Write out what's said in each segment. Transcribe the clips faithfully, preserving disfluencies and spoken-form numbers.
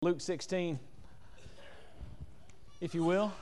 Luke sixteen, if you will.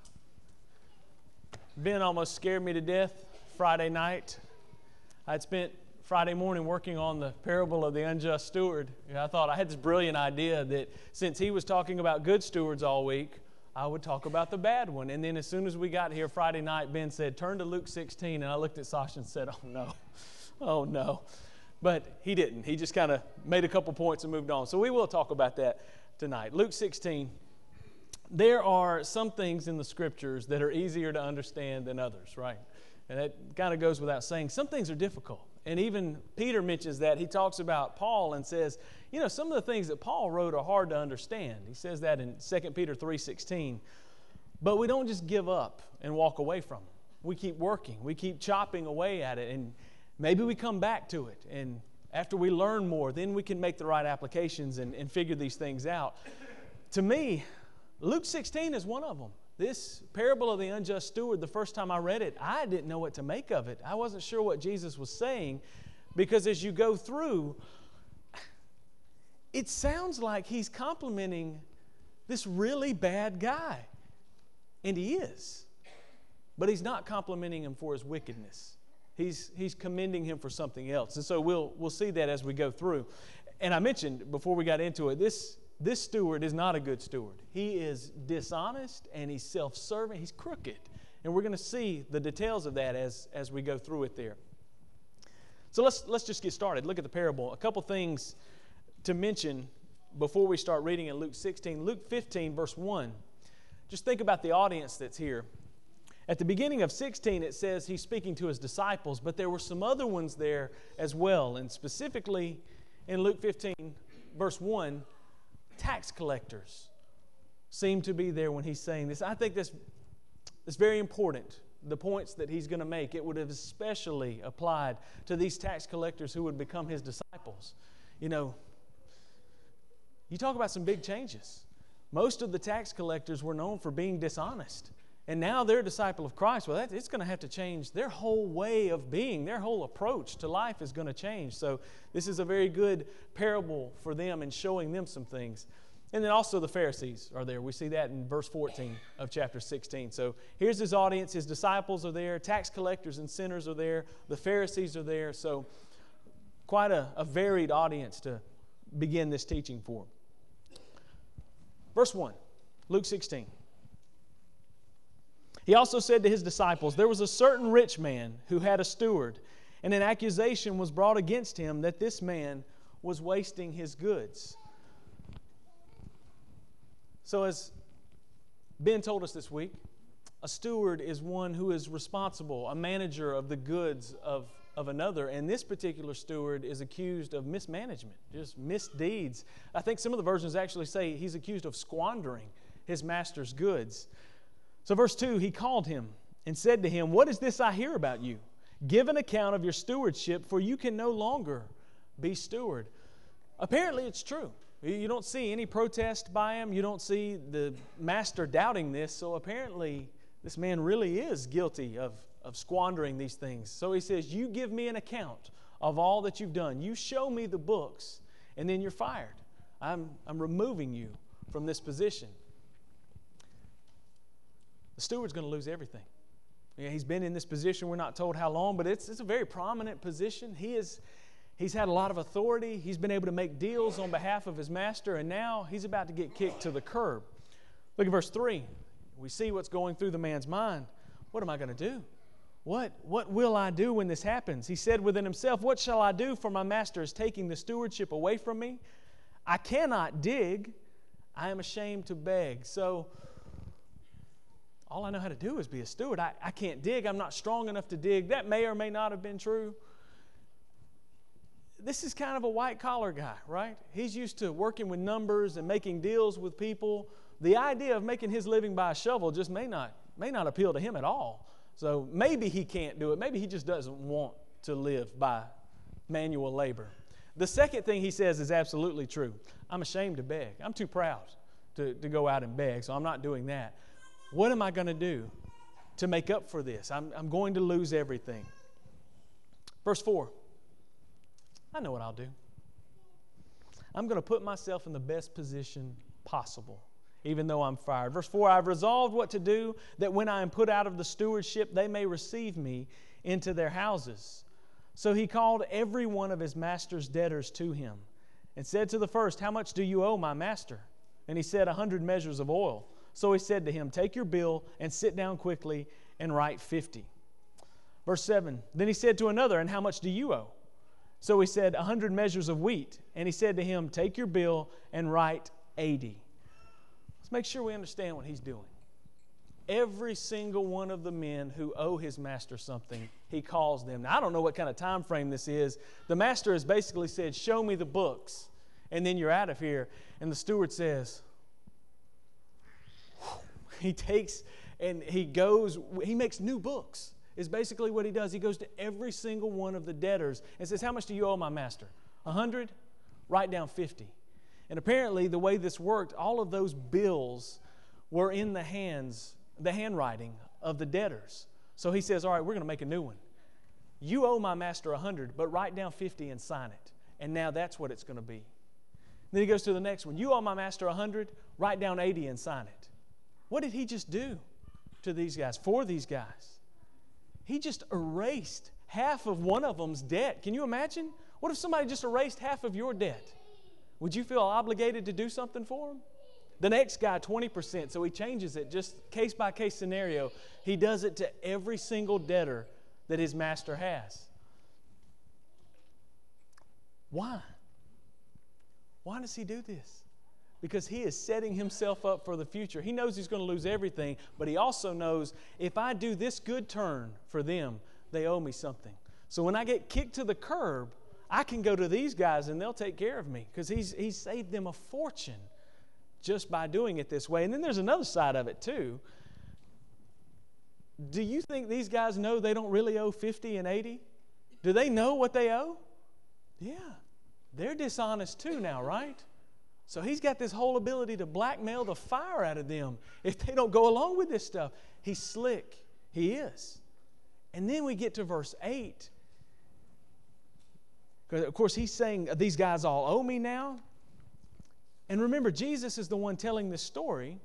Ben almost scared me to death Friday night. I'd spent Friday morning working on the parable of the unjust steward. And I thought I had this brilliant idea that since he was talking about good stewards all week, I would talk about the bad one. And then as soon as we got here Friday night, Ben said, turn to Luke sixteen. And I looked at Sasha and said, oh no, oh no. But he didn't. He just kind of made a couple points and moved on. So we will talk about that tonight. Luke sixteen. There are some things in the scriptures that are easier to understand than others, right? And that kind of goes without saying. Some things are difficult. And even Peter mentions that. He talks about Paul and says, you know, some of the things that Paul wrote are hard to understand. He says that in Second Peter three sixteen. But we don't just give up and walk away from them. We keep working. We keep chopping away at it. And maybe we come back to it. And after we learn more, then we can make the right applications and, and figure these things out. To me, Luke sixteen is one of them. This parable of the unjust steward, the first time I read it, I didn't know what to make of it. I wasn't sure what Jesus was saying, because as you go through, it sounds like he's complimenting this really bad guy. And he is. But he's not complimenting him for his wickedness. He's, he's commending him for something else. And so we'll, we'll see that as we go through. And I mentioned before we got into it, this, this steward is not a good steward. He is dishonest and he's self-serving. He's crooked. And we're going to see the details of that as, as we go through it there. So let's, let's just get started. Look at the parable. A couple things to mention before we start reading in Luke sixteen. Luke fifteen, verse one. Just think about the audience that's here. At the beginning of sixteen, it says he's speaking to his disciples, but there were some other ones there as well. And specifically in Luke fifteen, verse one, tax collectors seem to be there when he's saying this. I think this is very important. The points that he's going to make, it would have especially applied to these tax collectors who would become his disciples. You know, you talk about some big changes. Most of the tax collectors were known for being dishonest. And now they're a disciple of Christ. Well, that, it's going to have to change. Their whole way of being, their whole approach to life is going to change. So this is a very good parable for them and showing them some things. And then also the Pharisees are there. We see that in verse fourteen of chapter sixteen. So here's his audience. His disciples are there. Tax collectors and sinners are there. The Pharisees are there. So quite a, a varied audience to begin this teaching for. Verse one, Luke sixteen. He also said to his disciples, there was a certain rich man who had a steward, and an accusation was brought against him that this man was wasting his goods. So as Ben told us this week, a steward is one who is responsible, a manager of the goods of, of another. And this particular steward is accused of mismanagement, just misdeeds. I think some of the versions actually say he's accused of squandering his master's goods. So verse two, he called him and said to him, what is this I hear about you? Give an account of your stewardship, for you can no longer be steward. Apparently it's true. You don't see any protest by him. You don't see the master doubting this. So apparently this man really is guilty of, of squandering these things. So he says, you give me an account of all that you've done. You show me the books, and then you're fired. I'm, I'm removing you from this position. The steward's going to lose everything. Yeah, he's been in this position. We're not told how long, but it's, it's a very prominent position. He is, he's had a lot of authority. He's been able to make deals on behalf of his master, and now he's about to get kicked to the curb. Look at verse three. We see what's going through the man's mind. What am I going to do? What, what will I do when this happens? He said within himself, what shall I do, for my master is taking the stewardship away from me? I cannot dig. I am ashamed to beg. So all I know how to do is be a steward. I, I can't dig. I'm not strong enough to dig. That may or may not have been true. This is kind of a white-collar guy, right? He's used to working with numbers and making deals with people. The idea of making his living by a shovel just may not, may not appeal to him at all. So maybe he can't do it. Maybe he just doesn't want to live by manual labor. The second thing he says is absolutely true. I'm ashamed to beg. I'm too proud to, to go out and beg, so I'm not doing that. What am I going to do to make up for this? I'm, I'm going to lose everything. Verse four. I know what I'll do. I'm going to put myself in the best position possible, even though I'm fired. Verse four, I've resolved what to do, that when I am put out of the stewardship, they may receive me into their houses. So he called every one of his master's debtors to him, and said to the first, how much do you owe my master? And he said, a hundred measures of oil. So he said to him, take your bill and sit down quickly and write fifty. Verse seven, then he said to another, and how much do you owe? So he said, a hundred measures of wheat. And he said to him, take your bill and write eighty. Let's make sure we understand what he's doing. Every single one of the men who owe his master something, he calls them. Now, I don't know what kind of time frame this is. The master has basically said, show me the books, and then you're out of here. And the steward says, he takes and he goes, he makes new books, is basically what he does. He goes to every single one of the debtors and says, how much do you owe my master? A hundred? Write down fifty. And apparently the way this worked, all of those bills were in the hands, the handwriting of the debtors. So he says, all right, we're going to make a new one. You owe my master a hundred, but write down fifty and sign it. And now that's what it's going to be. Then he goes to the next one. You owe my master a hundred, write down eighty and sign it. What did he just do to these guys, for these guys? He just erased half of one of them's debt. Can you imagine? What if somebody just erased half of your debt? Would you feel obligated to do something for them? The next guy, twenty percent, so he changes it, just case-by-case scenario. He does it to every single debtor that his master has. Why? Why does he do this? Because he is setting himself up for the future. He knows he's going to lose everything, but he also knows if I do this good turn for them, they owe me something. So when I get kicked to the curb, I can go to these guys and they'll take care of me, because he's, he's saved them a fortune just by doing it this way. And then there's another side of it too. Do you think these guys know they don't really owe fifty and eighty? Do they know what they owe? Yeah. They're dishonest too now, right? So he's got this whole ability to blackmail the fire out of them if they don't go along with this stuff. He's slick. He is. And then we get to verse eight. Because, of course, he's saying, these guys all owe me now. And remember, Jesus is the one telling this story.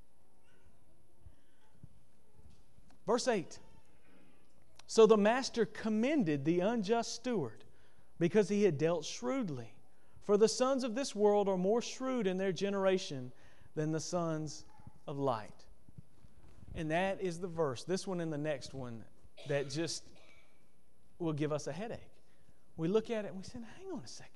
Verse eight. So the master commended the unjust steward because he had dealt shrewdly. For the sons of this world are more shrewd in their generation than the sons of light. And that is the verse, this one and the next one, that just will give us a headache. We look at it and we say, hang on a second.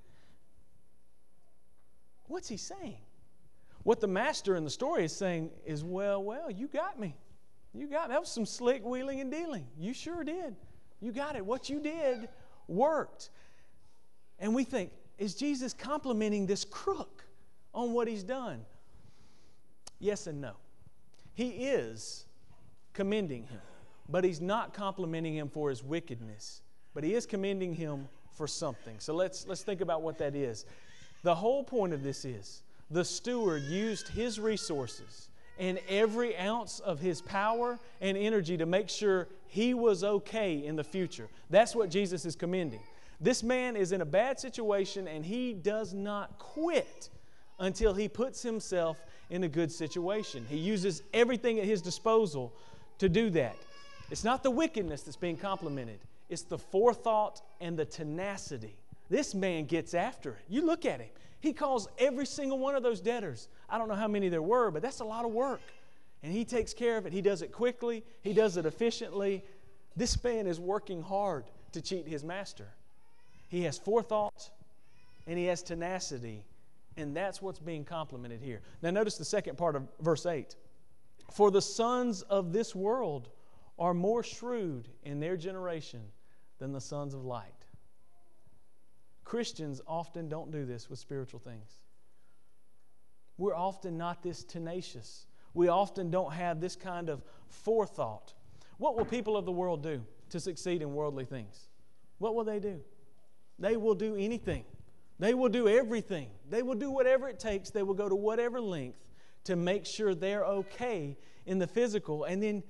What's he saying? What the master in the story is saying is, well, well, you got me. You got me. That was some slick wheeling and dealing. You sure did. You got it. What you did worked. And we think, is Jesus complimenting this crook on what he's done? Yes and no. He is commending him, but he's not complimenting him for his wickedness, but he is commending him for something. So let's, let's think about what that is. The whole point of this is the steward used his resources and every ounce of his power and energy to make sure he was okay in the future. That's what Jesus is commending. This man is in a bad situation and he does not quit until he puts himself in a good situation. He uses everything at his disposal to do that. It's not the wickedness that's being complimented. It's the forethought and the tenacity. This man gets after it. You look at him. He calls every single one of those debtors. I don't know how many there were, but that's a lot of work. And he takes care of it. He does it quickly. He does it efficiently. This man is working hard to cheat his master. He has forethought and he has tenacity. And that's what's being complimented here. Now notice the second part of verse eight. For the sons of this world are more shrewd in their generation than the sons of light. Christians often don't do this with spiritual things. We're often not this tenacious. We often don't have this kind of forethought. What will people of the world do to succeed in worldly things? What will they do? They will do anything. They will do everything. They will do whatever it takes. They will go to whatever length to make sure they're okay in the physical. And then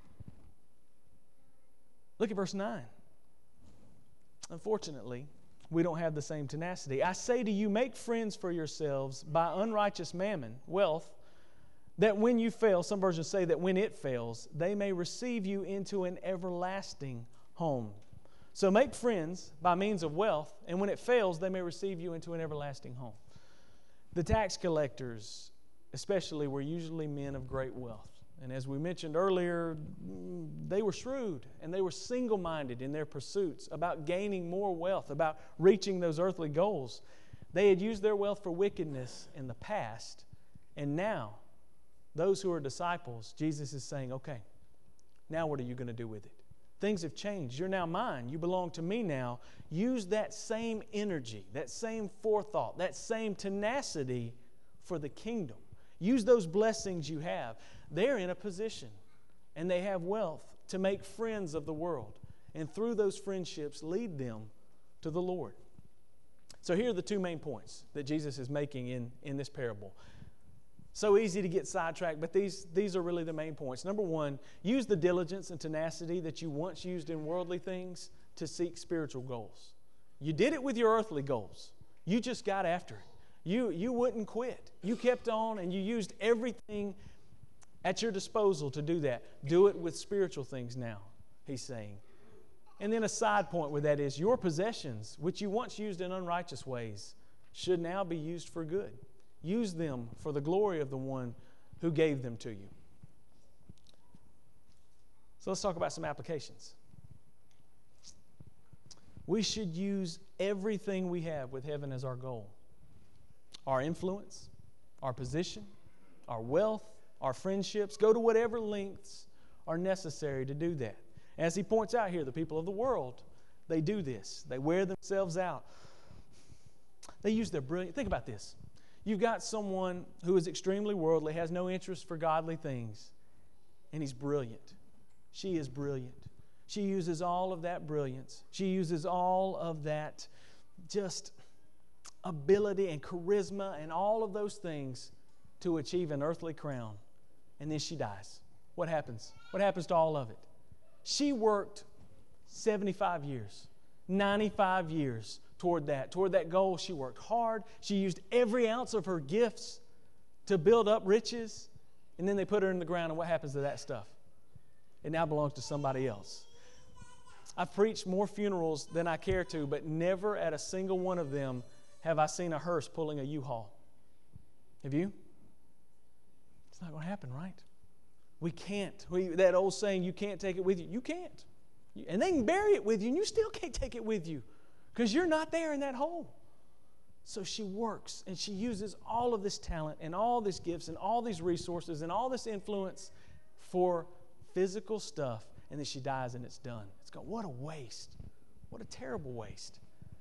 look at verse nine. Unfortunately, we don't have the same tenacity. I say to you, make friends for yourselves by unrighteous mammon, wealth, that when you fail, some versions say that when it fails, they may receive you into an everlasting home. So make friends by means of wealth, and when it fails, they may receive you into an everlasting home. The tax collectors, especially, were usually men of great wealth. And as we mentioned earlier, they were shrewd and they were single-minded in their pursuits about gaining more wealth, about reaching those earthly goals. They had used their wealth for wickedness in the past, and now, those who are disciples, Jesus is saying, okay, now what are you going to do with it? Things have changed. You're now mine. You belong to me now. Use that same energy, that same forethought, that same tenacity for the kingdom. Use those blessings you have. They're in a position, and they have wealth to make friends of the world. And through those friendships, lead them to the Lord. So here are the two main points that Jesus is making in, in this parable. So easy to get sidetracked, but these, these are really the main points. Number one, use the diligence and tenacity that you once used in worldly things to seek spiritual goals. You did it with your earthly goals. You just got after it. You, you wouldn't quit. You kept on and you used everything at your disposal to do that. Do it with spiritual things now, he's saying. And then a side point with that is your possessions, which you once used in unrighteous ways, should now be used for good. Use them for the glory of the one who gave them to you. So let's talk about some applications. We should use everything we have with heaven as our goal. Our influence, our position, our wealth, our friendships. Go to whatever lengths are necessary to do that. As he points out here, the people of the world, they do this. They wear themselves out. They use their brilliance. Think about this. You've got someone who is extremely worldly, has no interest for godly things, and he's brilliant. She is brilliant. She uses all of that brilliance. She uses all of that just ability and charisma and all of those things to achieve an earthly crown. And then she dies. What happens? What happens to all of it? She worked seventy-five years, ninety-five years toward that, toward that goal. She worked hard. She used every ounce of her gifts to build up riches. And then they put her in the ground, and what happens to that stuff? It now belongs to somebody else. I've preached more funerals than I care to, but never at a single one of them have I seen a hearse pulling a U-Haul. Have you? It's not going to happen, right? We can't. We, that old saying, you can't take it with you. You can't. And they can bury it with you, and you still can't take it with you because you're not there in that hole. So she works, and she uses all of this talent and all these gifts and all these resources and all this influence for physical stuff, and then she dies and it's done. It's gone. What a waste. What a terrible waste.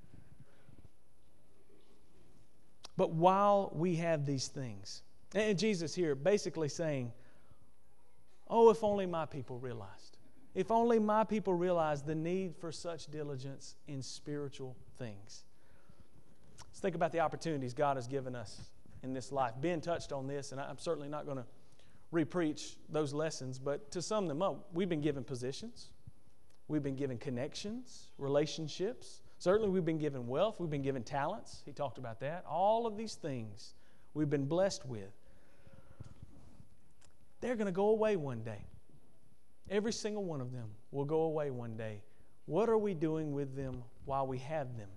But while we have these things, and Jesus here basically saying, oh, if only my people realized. If only my people realized the need for such diligence in spiritual things. Let's think about the opportunities God has given us in this life. Ben touched on this, and I'm certainly not going to re-preach those lessons, but to sum them up, we've been given positions. We've been given connections, relationships. Certainly we've been given wealth. We've been given talents. He talked about that. All of these things we've been blessed with. They're going to go away one day. Every single one of them will go away one day. What are we doing with them while we have them?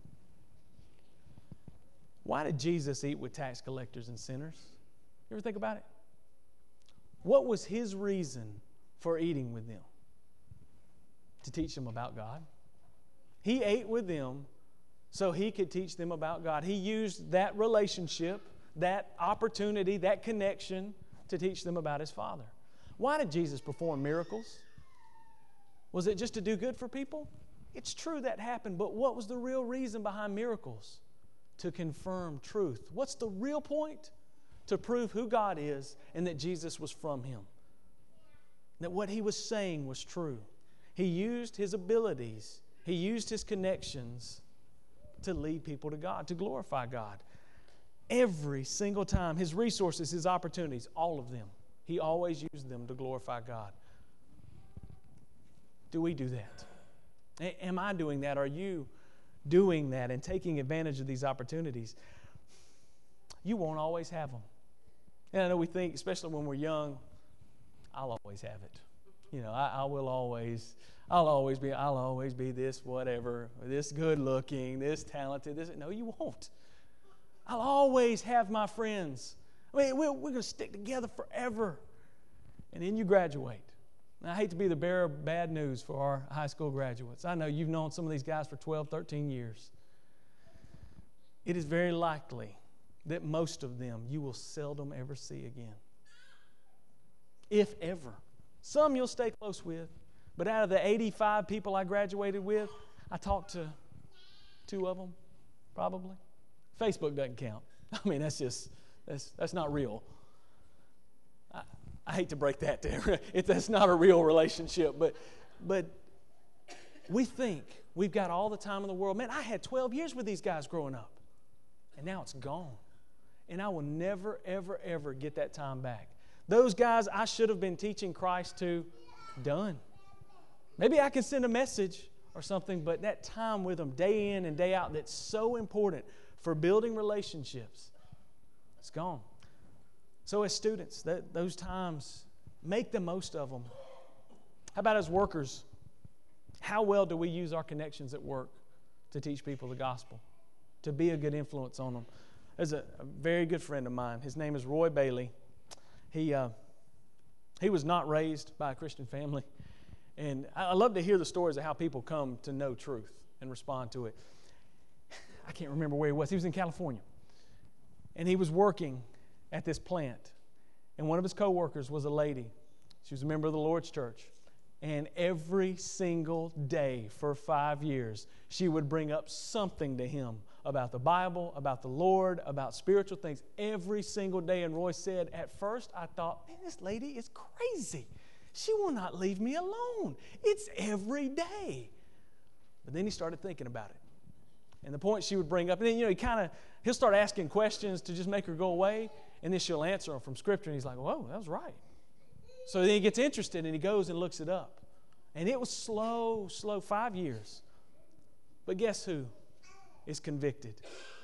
Why did Jesus eat with tax collectors and sinners? You ever think about it? What was his reason for eating with them? To teach them about God. He ate with them so he could teach them about God. He used that relationship, that opportunity, that connection to teach them about his Father. Why did Jesus perform miracles? Was it just to do good for people? It's true that happened, but what was the real reason behind miracles? To confirm truth. What's the real point? To prove who God is and that Jesus was from him. That what he was saying was true. He used his abilities, he used his connections to lead people to God, to glorify God. Every single time, his resources, his opportunities, all of them, he always used them to glorify God. Do we do that? Am I doing that? Are you doing that and taking advantage of these opportunities, you won't always have them. And I know we think, especially when we're young, I'll always have it. You know, I, I will always, I'll always be, I'll always be this whatever, this good looking, this talented, this. No, you won't. I'll always have my friends. I mean, we're, we're going to stick together forever. And then you graduate. And I hate to be the bearer of bad news for our high school graduates. I know you've known some of these guys for twelve, thirteen years. It is very likely that most of them you will seldom ever see again. If ever. Some you'll stay close with. But out of the eighty-five people I graduated with, I talked to two of them, probably. Facebook doesn't count. I mean, that's just, that's, that's not real. I, I hate to break that down. It, that's not a real relationship. But, but we think we've got all the time in the world. Man, I had twelve years with these guys growing up. And now it's gone. And I will never, ever, ever get that time back. Those guys I should have been teaching Christ to, done. Maybe I can send a message or something, but that time with them day in and day out that's so important for building relationships, it's gone. So as students, that, those times, make the most of them. How about as workers? How well do we use our connections at work to teach people the gospel, to be a good influence on them? There's a, a very good friend of mine. His name is Roy Bailey. He, uh, he was not raised by a Christian family. And I, I love to hear the stories of how people come to know truth and respond to it. I can't remember where he was. He was in California. And he was working at this plant. And one of his coworkers was a lady. She was a member of the Lord's Church. And every single day for five years, she would bring up something to him about the Bible, about the Lord, about spiritual things every single day. And Roy said, at first I thought, man, this lady is crazy. She will not leave me alone. It's every day. But then he started thinking about it. And the point she would bring up, and then, you know, he kind of, he'll start asking questions to just make her go away, and then she'll answer them from Scripture, and he's like, whoa, that was right. So then he gets interested, and he goes and looks it up. And it was slow, slow, five years. But guess who is convicted?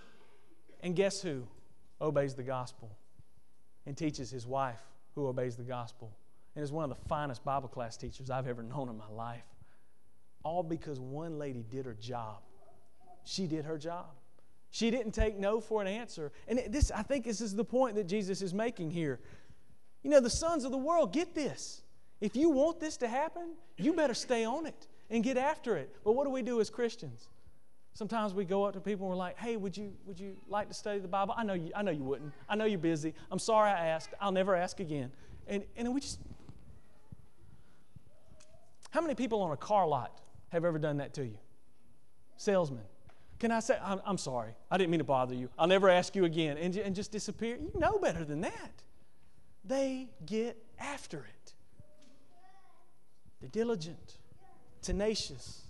And guess who obeys the gospel and teaches his wife who obeys the gospel and is one of the finest Bible class teachers I've ever known in my life? All because one lady did her job. She did her job. She didn't take no for an answer. And this, I think this is the point that Jesus is making here. You know, the sons of the world get this. If you want this to happen, you better stay on it and get after it. But what do we do as Christians? Sometimes we go up to people and we're like, hey, would you would you like to study the Bible? I know you, I know you wouldn't. I know you're busy. I'm sorry I asked. I'll never ask again. And, and we just... How many people on a car lot have ever done that to you? Salesman. Can I say, I'm, I'm sorry. I didn't mean to bother you. I'll never ask you again. And, and just disappear. You know better than that. They get after it. They're diligent, tenacious.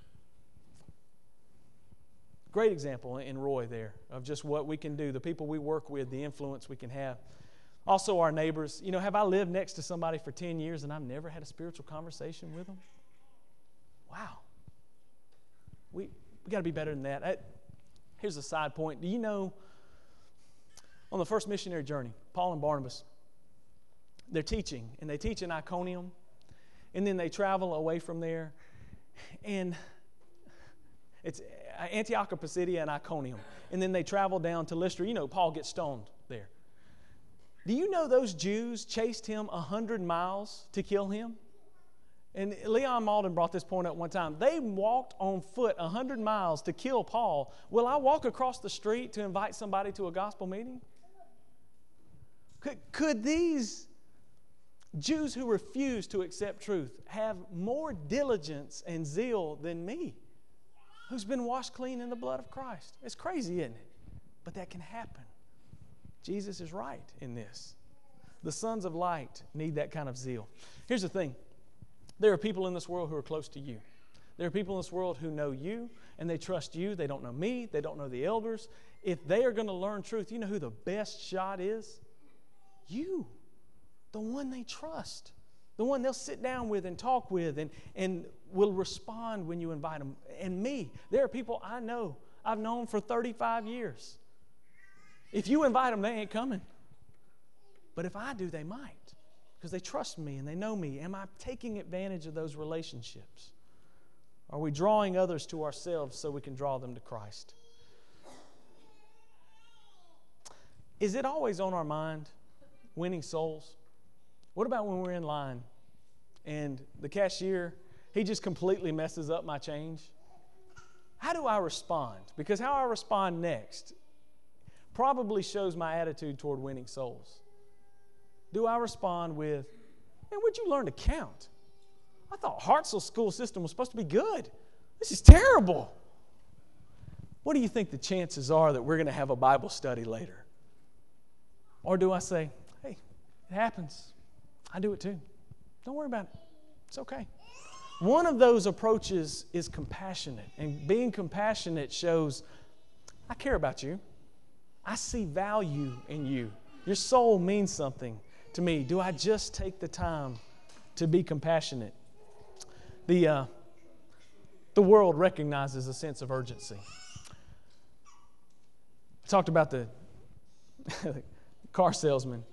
Great example in Roy there of just what we can do, the people we work with, the influence we can have. Also our neighbors. You know, have I lived next to somebody for ten years and I've never had a spiritual conversation with them? Wow. We we got to be better than that. I, here's a side point. Do you know, on the first missionary journey, Paul and Barnabas, they're teaching, and they teach in Iconium, and then they travel away from there, and it's Antioch of Pisidia and Iconium, and then they travel down to Lystra. You know, Paul gets stoned there. Do you know those Jews chased him a hundred miles to kill him? And Leon Malden brought this point up one time. They walked on foot a hundred miles to kill Paul. Will I walk across the street to invite somebody to a gospel meeting? Could, could these Jews who refuse to accept truth have more diligence and zeal than me, who's been washed clean in the blood of Christ? It's crazy, isn't it? But that can happen. Jesus is right in this. The sons of light need that kind of zeal. Here's the thing. There are people in this world who are close to you. There are people in this world who know you, and they trust you. They don't know me. They don't know the elders. If they are going to learn truth, you know who the best shot is? You, the one they trust. The one they'll sit down with and talk with and, and will respond when you invite them. And me, there are people I know, I've known for thirty-five years. If you invite them, they ain't coming. But if I do, they might, because they trust me and they know me. Am I taking advantage of those relationships? Are we drawing others to ourselves so we can draw them to Christ? Is it always on our mind, winning souls? What about when we're in line and the cashier, he just completely messes up my change? How do I respond? Because how I respond next probably shows my attitude toward winning souls. Do I respond with, man, where'd you learn to count? I thought Hartselle school system was supposed to be good. This is terrible. What do you think the chances are that we're going to have a Bible study later? Or do I say, hey, it happens. I do it too. Don't worry about it. It's okay. One of those approaches is compassionate. And being compassionate shows, I care about you. I see value in you. Your soul means something to me. Do I just take the time to be compassionate? The, uh, the world recognizes a sense of urgency. I talked about the car salesman.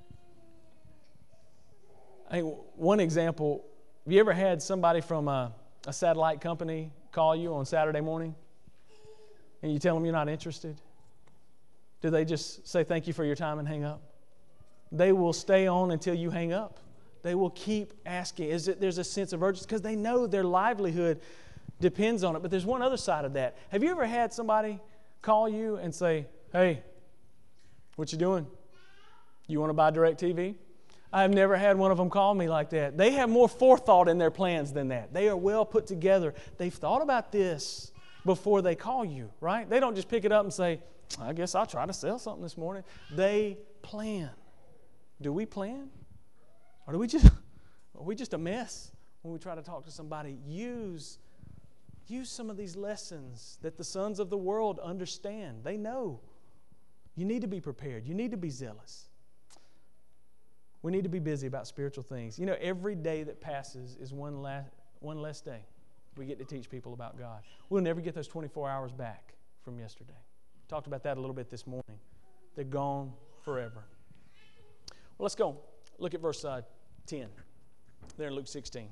I think one example, have you ever had somebody from a, a satellite company call you on Saturday morning and you tell them you're not interested? Do they just say thank you for your time and hang up? They will stay on until you hang up. They will keep asking. Is it, there's a sense of urgency because they know their livelihood depends on it. But there's one other side of that. Have you ever had somebody call you and say, hey, what you doing? You want to buy DirecTV? I've never had one of them call me like that. They have more forethought in their plans than that. They are well put together. They've thought about this before they call you, right? They don't just pick it up and say, I guess I'll try to sell something this morning. They plan. Do we plan? Or do we just, are we just a mess when we try to talk to somebody? Use, use some of these lessons that the sons of the world understand. They know. You need to be prepared. You need to be zealous. We need to be busy about spiritual things. You know, every day that passes is one less, one less day we get to teach people about God. We'll never get those twenty-four hours back from yesterday. Talked about that a little bit this morning. They're gone forever. Well, let's go. Look at verse uh, ten there in Luke sixteen.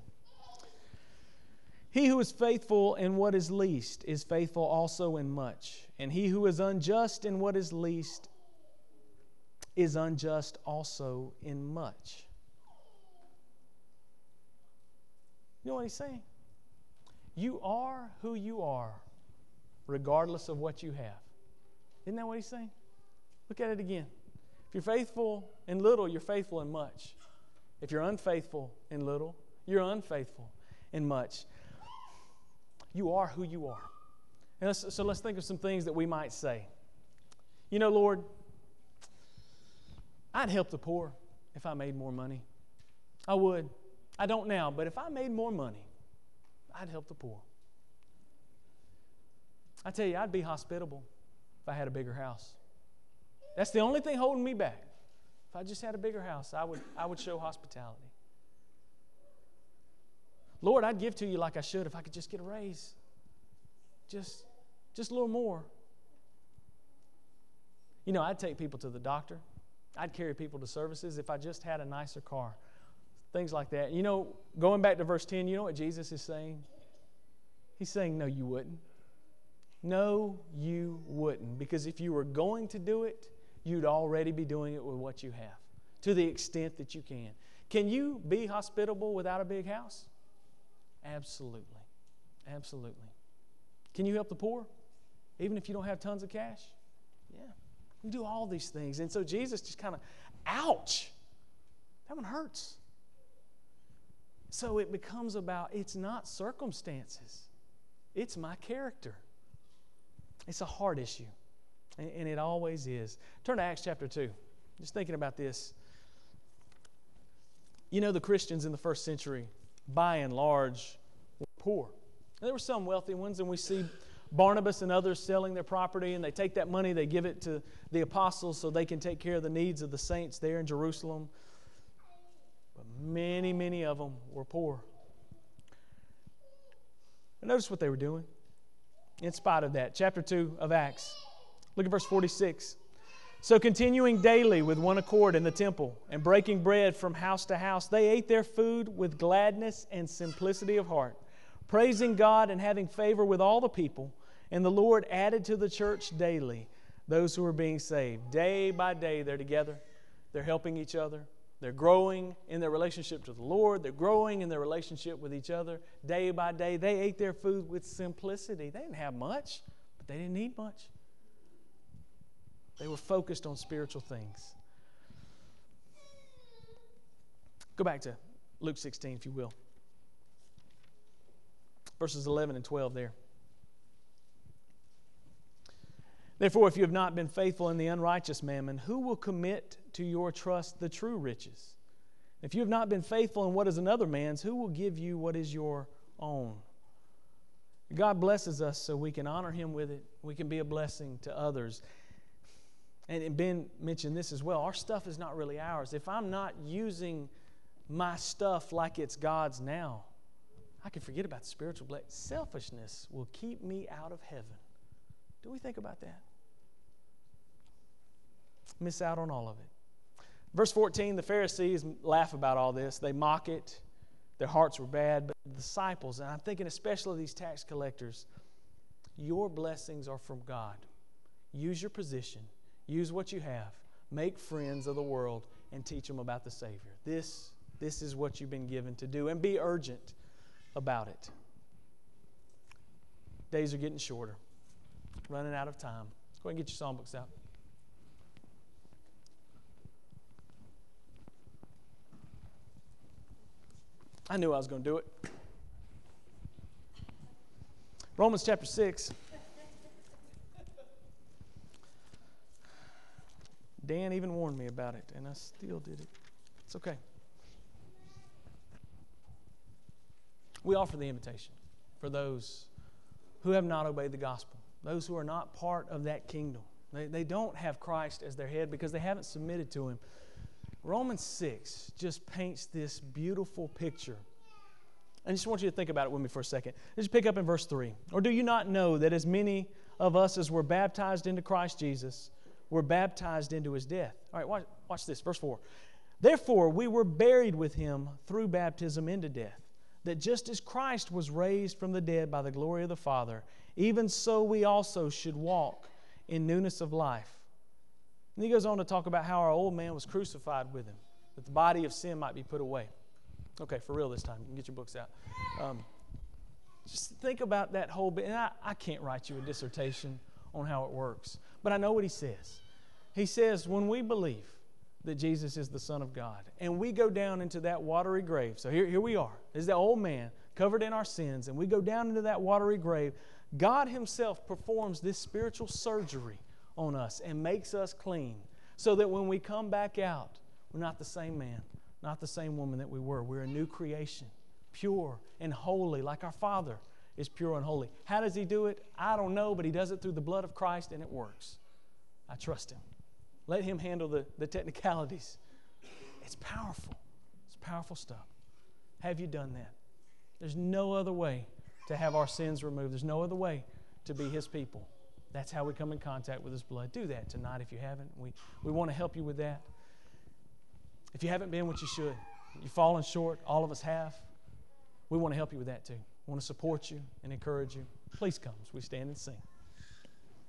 He who is faithful in what is least is faithful also in much. And he who is unjust in what is least is unjust also in much. You know what he's saying? You are who you are, regardless of what you have. Isn't that what he's saying? Look at it again. If you're faithful in little, you're faithful in much. If you're unfaithful in little, you're unfaithful in much. You are who you are. And let's, so let's think of some things that we might say. You know, Lord, I'd help the poor if I made more money. I would. I don't now, but if I made more money, I'd help the poor. I tell you, I'd be hospitable if I had a bigger house. That's the only thing holding me back. If I just had a bigger house, I would, I would show hospitality. Lord, I'd give to you like I should if I could just get a raise. Just, just a little more. You know, I'd take people to the doctor. I'd carry people to services if I just had a nicer car. Things like that. You know, going back to verse ten, you know what Jesus is saying? He's saying, no, you wouldn't. No, you wouldn't. Because if you were going to do it, you'd already be doing it with what you have, to the extent that you can. Can you be hospitable without a big house? Absolutely. Absolutely. Can you help the poor, even if you don't have tons of cash? Yeah. You do all these things. And so Jesus just kind of, ouch, that one hurts. So it becomes about, it's not circumstances. It's my character. It's a heart issue. And it always is. Turn to Acts chapter two. Just thinking about this. You know, the Christians in the first century, by and large, were poor. There were some wealthy ones, and we see Barnabas and others selling their property, and they take that money, they give it to the apostles so they can take care of the needs of the saints there in Jerusalem. But Many, many of them were poor. But notice what they were doing. In spite of that, chapter two of Acts. Look at verse forty-six. So continuing daily with one accord in the temple and breaking bread from house to house, they ate their food with gladness and simplicity of heart, praising God and having favor with all the people. And the Lord added to the church daily those who were being saved. Day by day they're together. They're helping each other. They're growing in their relationship to the Lord. They're growing in their relationship with each other. Day by day they ate their food with simplicity. They didn't have much, but they didn't need much. They were focused on spiritual things. Go back to Luke sixteen, if you will. Verses eleven and twelve there. Therefore, if you have not been faithful in the unrighteous mammon, who will commit to your trust the true riches? If you have not been faithful in what is another man's, who will give you what is your own? God blesses us so we can honor Him with it. We can be a blessing to others. And Ben mentioned this as well. Our stuff is not really ours. If I'm not using my stuff like it's God's now, I can forget about the spiritual blessing. Selfishness will keep me out of heaven. Do we think about that? Miss out on all of it. Verse fourteen, the Pharisees laugh about all this. They mock it. Their hearts were bad. But the disciples, and I'm thinking especially these tax collectors, your blessings are from God. Use your position. Use what you have. Make friends of the world and teach them about the Savior. This, this is what you've been given to do. And be urgent about it. Days are getting shorter. Running out of time. Let's go ahead and get your songbooks out. I knew I was going to do it. Romans chapter six. Dan even warned me about it, and I still did it. It's okay. We offer the invitation for those who have not obeyed the gospel, those who are not part of that kingdom. They, they don't have Christ as their head because they haven't submitted to Him. Romans six just paints this beautiful picture. I just want you to think about it with me for a second. Let's pick up in verse three. Or do you not know that as many of us as were baptized into Christ Jesus were baptized into His death? All right, watch, watch this, verse four. Therefore, we were buried with Him through baptism into death, that just as Christ was raised from the dead by the glory of the Father, even so we also should walk in newness of life. And he goes on to talk about how our old man was crucified with Him, that the body of sin might be put away. Okay, for real this time. You can get your books out. Um, just think about that whole bit. And I, I can't write you a dissertation on how it works. But I know what he says. He says, when we believe that Jesus is the Son of God, and we go down into that watery grave. So here, here we are. There's the old man covered in our sins, and we go down into that watery grave. God Himself performs this spiritual surgery on us and makes us clean so that when we come back out, we're not the same man, not the same woman that we were. We're a new creation, pure and holy, like our Father is pure and holy. How does He do it? I don't know, but He does it through the blood of Christ, and it works. I trust Him. Let Him handle the, the technicalities. It's powerful. It's powerful stuff. Have you done that? There's no other way to have our sins removed. There's no other way to be His people. That's how we come in contact with His blood. Do that tonight if you haven't. We, we want to help you with that. If you haven't been what you should, you've fallen short, all of us have, we want to help you with that too. We want to support you and encourage you. Please come as we stand and sing.